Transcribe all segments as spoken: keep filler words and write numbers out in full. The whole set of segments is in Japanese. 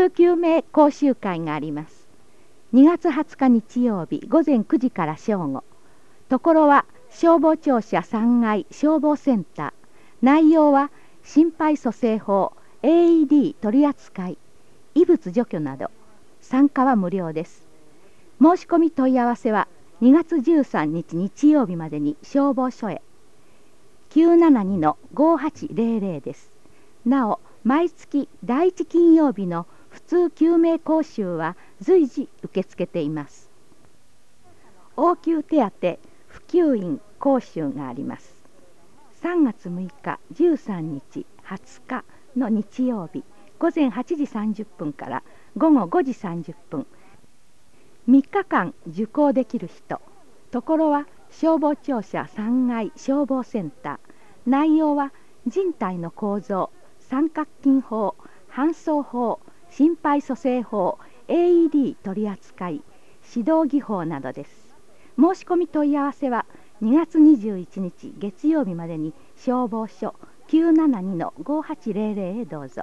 通救命講習会があります。にがつはつか日曜日ごぜんくじから正午。ところは消防庁舎さんがい消防センター。内容は心肺蘇生法、エーイーディー 取り扱い、異物除去など。参加は無料です。申し込み問い合わせはにがつじゅうさんにち日曜日までに消防署へ。きゅうななにのごはちぜろぜろです。なお、毎月だいいち金曜日の普通救命講習は随時受け付けています。応急手当普及員講習があります。さんがつむいか、じゅうさんにち、はつかの日曜日、ごぜんはちじさんじゅっぷんからごごごじさんじゅっぷん。みっかかん受講できる人。ところは消防庁舎さんがい消防センター。内容は人体の構造、三角筋法、搬送法、心肺蘇生法、エーイーディー 取り扱い、指導技法などです。申し込み問い合わせはにがつにじゅういちにち月曜日までに消防署きゅうななにのごはちぜろぜろへどうぞ。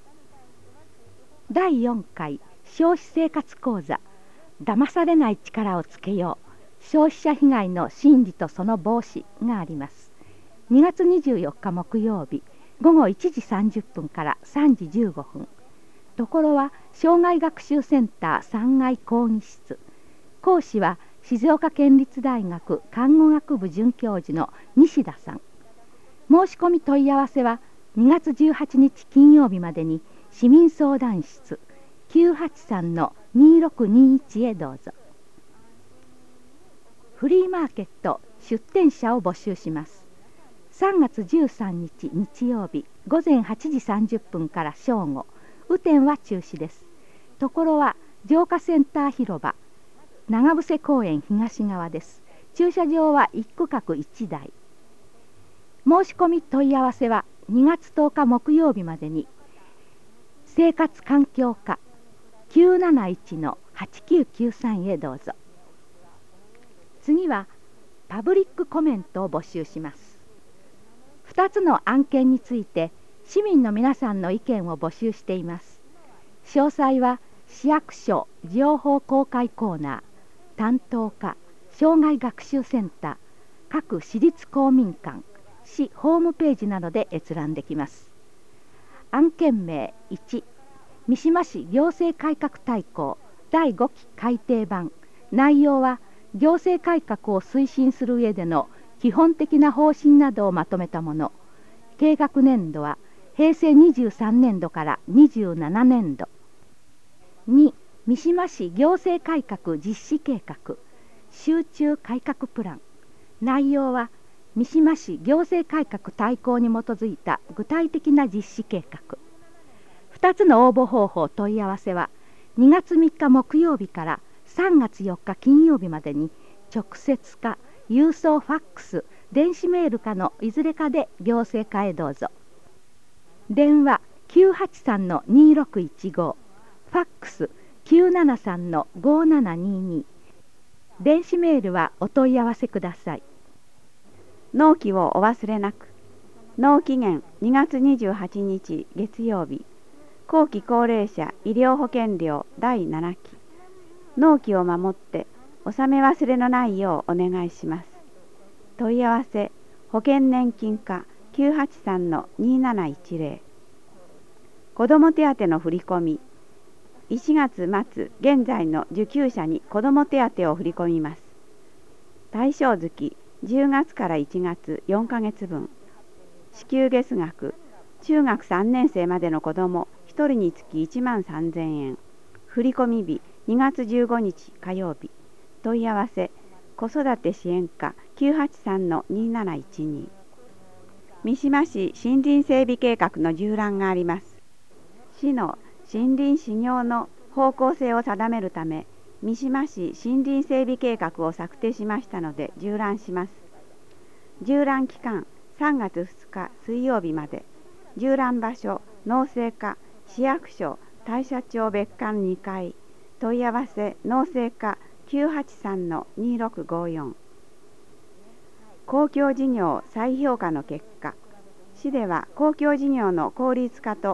だいよんかい消費生活講座、騙されない力をつけよう、消費者被害の心理とその防止があります。にがつにじゅうよっか木曜日、ごごいちじさんじゅっぷんからさんじじゅうごふん。ところは障害学習センターさんがい講義室。講師は静岡県立大学看護学部准教授の西田さん。申し込み問い合わせはにがつじゅうはちにち金曜日までに市民相談室きゅうはちさんのにろくにいちへどうぞ。フリーマーケット出店者を募集します。さんがつじゅうさんにち日曜日ごぜんはちじさんじゅっぷんから正午。雨天は中止です。ところは浄化センター広場長伏公園東側です。駐車場はいちくかくいちだい。申し込み問い合わせはにがつとおか木曜日までに生活環境課きゅうなないちのはちきゅうきゅうさんへどうぞ。次はパブリックコメントを募集します。ふたつの案件について市民の皆さんの意見を募集しています。詳細は市役所情報公開コーナー、担当課障害学習センター、各市立公民館、市ホームページなどで閲覧できます。案件名いち、三島市行政改革大綱だいごき改訂版。内容は行政改革を推進する上での基本的な方針などをまとめたもの。計画年度はへいせいにじゅうさんねんどからにじゅうななねんど。に、三島市行政改革実施計画集中改革プラン。内容は三島市行政改革大綱に基づいた具体的な実施計画。ふたつの応募方法問い合わせはにがつみっか木曜日からさんがつよっか金曜日までに直接か郵送ファックス電子メールかのいずれかで行政課へどうぞ。電話きゅうはちさんのにろくいちご、ファックスきゅうななさんのごななにに、電子メールはお問い合わせください。 納期をお忘れなく。納期限にがつにじゅうはちにち月曜日。後期高齢者医療保険料だいななき。納期を守って納め忘れのないようお願いします。問い合わせ保険年金課きゅうはちさんのになないちぜろ。子ども手当の振り込み。いちがつ末現在の受給者に子ども手当を振り込みます。対象月じゅうがつからいちがつよんかげつぶん。支給月額中学さんねんせいまでの子どもひとりにつきいちまんさんぜんえん。振り込み日にがつじゅうごにち火曜日。問い合わせ子育て支援課きゅうはちさんのになないちに。三島市森林整備計画の縦覧があります。市の森林施業の方向性を定めるため、三島市森林整備計画を策定しましたので縦覧します。縦覧期間さんがつふつか水曜日まで。縦覧場所農政課市役所大社町別館にかい。問い合わせ農政課きゅうはちさんのにろくごよん。公共事業再評価の結果、市では公共事業の効率化と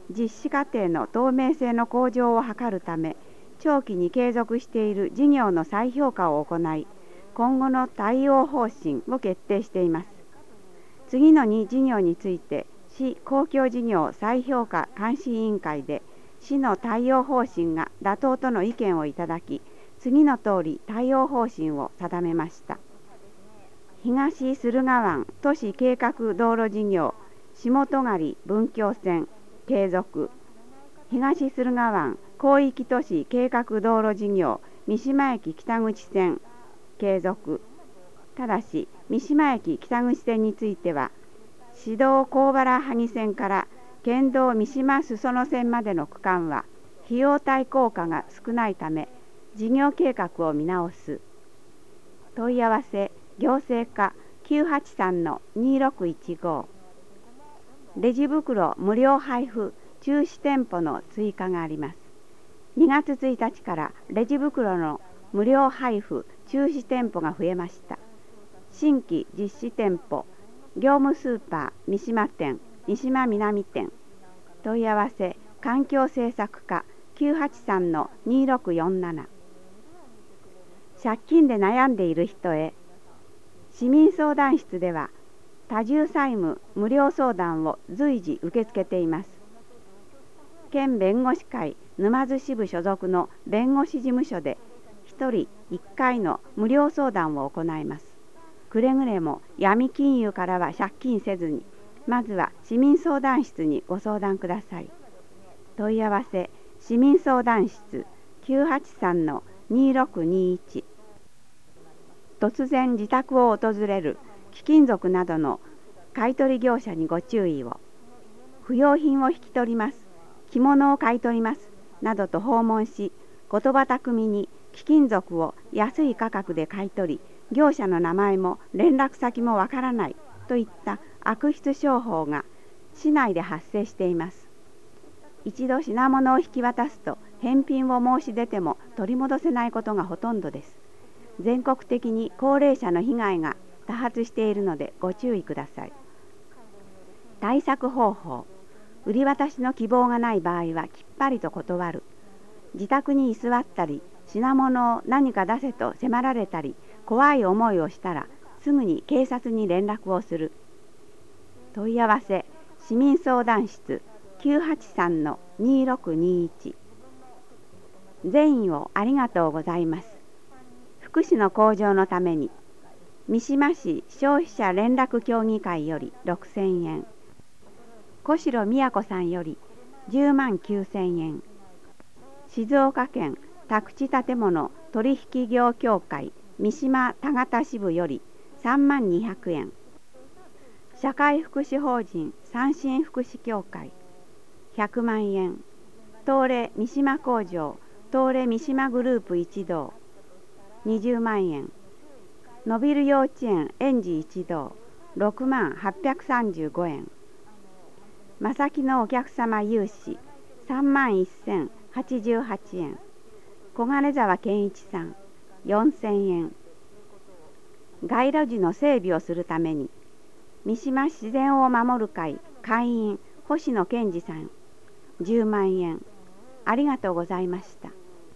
実施過程の透明性の向上を図るため、長期に継続している事業の再評価を行い、今後の対応方針を決定しています。次のに事業について、市公共事業再評価監視委員会で、市の対応方針が妥当との意見をいただき、次の通り対応方針を定めました。東駿河湾都市計画道路事業下戸狩文京線継続。東駿河湾広域都市計画道路事業三島駅北口線継続。ただし三島駅北口線については、市道高原萩線から県道三島裾野線までの区間は費用対効果が少ないため、事業計画を見直す。問い合わせ行政課 きゅうはちさんのにろくいちご。レジ袋無料配布中止店舗の追加があります。にがつついたちからレジ袋の無料配布中止店舗が増えました。新規実施店舗、業務スーパー三島店、三島南店。問い合わせ環境政策課 きゅうはちさんのにろくよんなな。借金で悩んでいる人へ。市民相談室では多重債務無料相談を随時受け付けています。県弁護士会沼津支部所属の弁護士事務所でひとりいっかいの無料相談を行います。くれぐれも闇金融からは借金せずに、まずは市民相談室にご相談ください。問い合わせ市民相談室 きゅうはちさんのにろくにいち。突然自宅を訪れる貴金属などの買取業者にご注意を。不用品を引き取ります、着物を買い取りますなどと訪問し、言葉巧みに貴金属を安い価格で買い取り、業者の名前も連絡先もわからないといった悪質商法が市内で発生しています。一度品物を引き渡すと返品を申し出ても取り戻せないことがほとんどです。全国的に高齢者の被害が多発しているのでご注意ください。対策方法。売り渡しの希望がない場合はきっぱりと断る。自宅に居座ったり、品物を何か出せと迫られたり、怖い思いをしたらすぐに警察に連絡をする。問い合わせ市民相談室 きゅうはちさんのにろくにいち。善意をありがとうございます。福祉の向上のために三島市消費者連絡協議会よりろくせんえん、小城美也子さんよりじゅうまんきゅうせんえん、静岡県宅地建物取引業協会三島田形支部よりさんまんにひゃくえん、社会福祉法人三振福祉協会ひゃくまんえん、東レ三島工場東レ三島グループ一同にじゅうまんえん、のびる幼稚園園児一同ろくまんはっぴゃくさんじゅうごえん、まさきのお客様融資さんまんせんはちじゅうはちえん、小金沢健一さんよんせんえん、街路樹の整備をするために三島自然を守る会会員星野健二さんじゅうまんえん、ありがとうございました。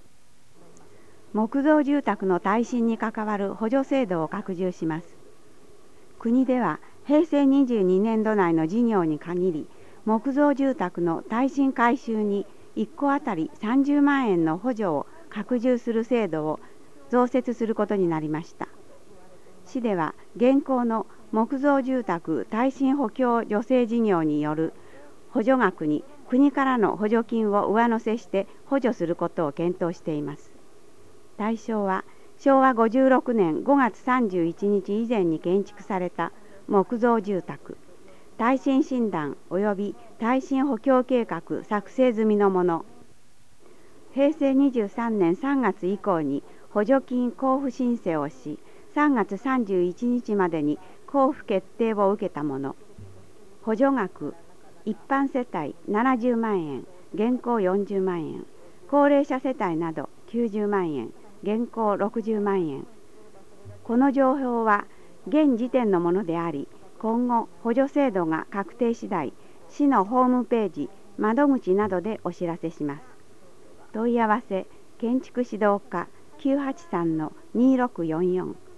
木造住宅の耐震に関わる補助制度を拡充します。国ではへいせいにじゅうにねんど内の事業に限り、木造住宅の耐震改修にいっこあたりさんじゅうまんえんの補助を拡充する制度を増設することになりました。市では現行の木造住宅耐震補強助成事業による補助額に国からの補助金を上乗せして補助することを検討しています。対象はしょうわごじゅうろくねんごがつさんじゅういちにち以前に建築された木造住宅、耐震診断及び耐震補強計画作成済みのもの、へいせいにじゅうさんねんさんがつ以降に補助金交付申請をし、さんがつさんじゅういちにちまでに交付決定を受けたもの、補助額一般世帯ななじゅうまんえん、現行よんじゅうまんえん、高齢者世帯などきゅうじゅうまんえん、現行ろくじゅうまんえん。この情報は現時点のものであり、今後補助制度が確定次第、市のホームページ窓口などでお知らせします。問い合わせ建築指導課 きゅうはちさんのにーろくよんよん